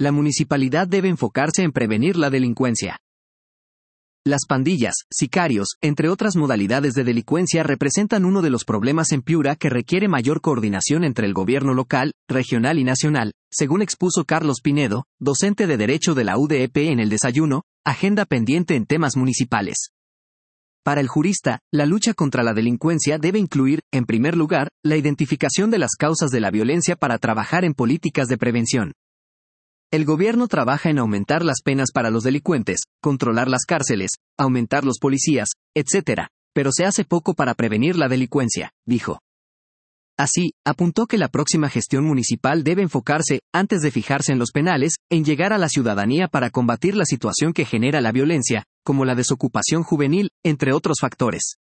la municipalidad debe enfocarse en prevenir la delincuencia. Las pandillas, sicarios, entre otras modalidades de delincuencia representan uno de los problemas en Piura que requiere mayor coordinación entre el gobierno local, regional y nacional, según expuso Carlos Pinedo, docente de Derecho de la UDEP en El Desayuno, agenda pendiente en temas municipales. Para el jurista, la lucha contra la delincuencia debe incluir, en primer lugar, la identificación de las causas de la violencia para trabajar en políticas de prevención. El gobierno trabaja en aumentar las penas para los delincuentes, controlar las cárceles, aumentar los policías, etc., pero se hace poco para prevenir la delincuencia, dijo. Así, apuntó que la próxima gestión municipal debe enfocarse, antes de fijarse en los penales, en llegar a la ciudadanía para combatir la situación que genera la violencia, como la desocupación juvenil, entre otros factores.